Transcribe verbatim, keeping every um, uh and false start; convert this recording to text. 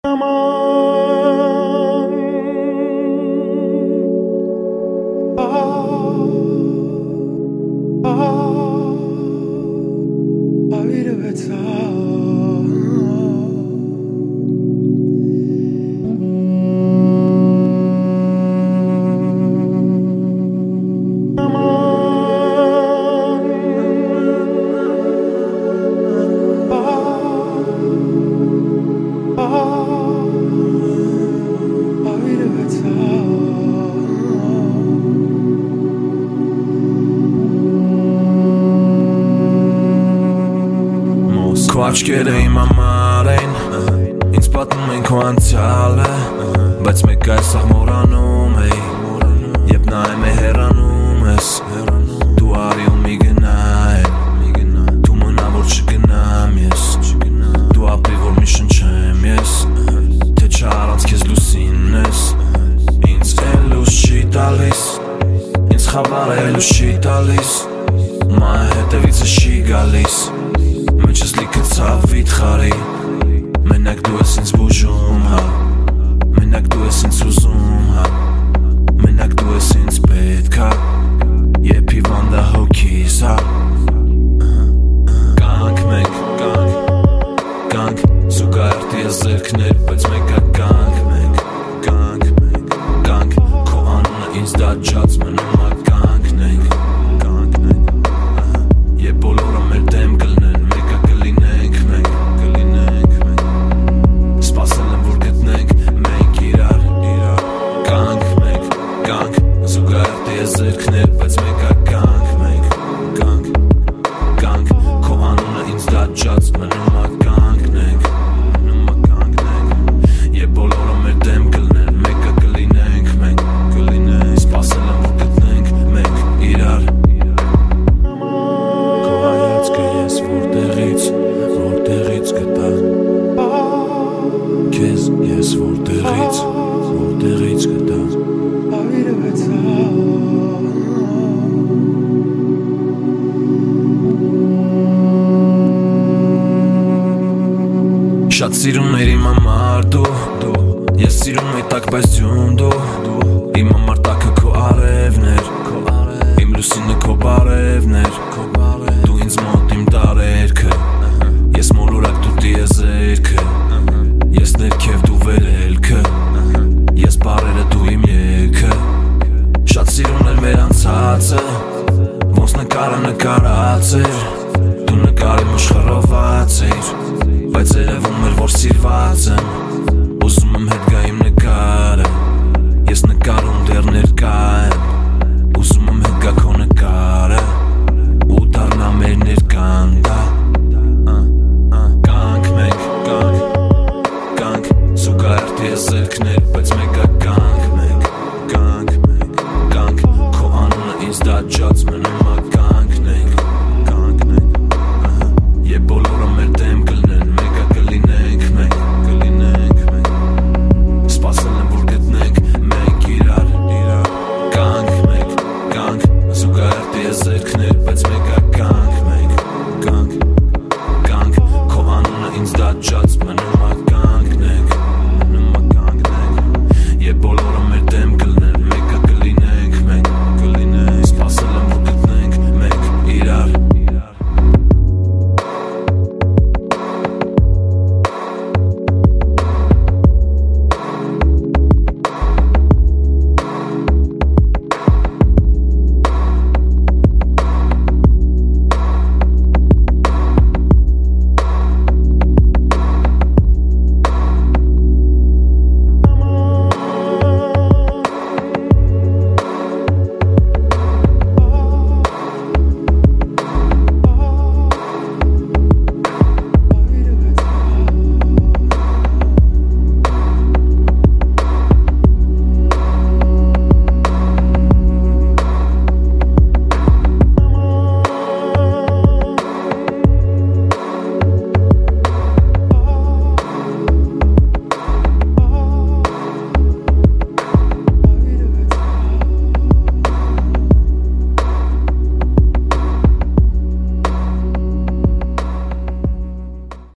Քո աչքերը իմ համար են, ինձ պատմում են քո անցյալը, բայց մեկ այս աղ մոռանում էի, երբ նայում է հեռանում ես, դու արի ու մի գնայ, դու մնա որ չգնամ ես, դու ապրի որ մի շնչեմ ես, թե չառանց քեզ լուսինն ես, ինձ էլ լույս չի տալիս, ինձ խավար էլ լույս չի տալիս, մայ հետևիցս չի գալիս, Մեջս լիքը ցավ վիթխարի Մենակ դու ես ինձ բուժում, հա Մենակ դու ես ինձ ուզում, հա Մենակ դու ես ինձ պետք, հա Եփ հիվանդա հոգիս, հա Կանք մենք, կանք Կանք, զուգահեռ տիեզերքներ, բայց մեկա կանք մենք Կանք մենք, կանք Քո անունը ինձ դաջած մնում ա կանքն ենք Կանքն ենք, Եվ բոլորը մեր դեմ կլնեն Զերքներ, բայց մեկա կանք մենք, կանք, կանք Քո անունը ինձ դաջած մնում ա կանքն ենք, մնում ա կանքն ենք Եվ բոլորը մեր դեմ կլնեն, մեկը կլինենք մենք, կլինենք Սպասել եմ, որ գտնենք մենք իրար Քո հայացքը ես որտեղից, որտեղից գտա Քեզ ես որտեղից, որտեղից գտա Շատ սիրուն էր իմ համար դու Ես սիրում էի տակ բայց ձյուն դու Իմ համար տակը քո արևն էր Իմ լուսինը քո բարևն էր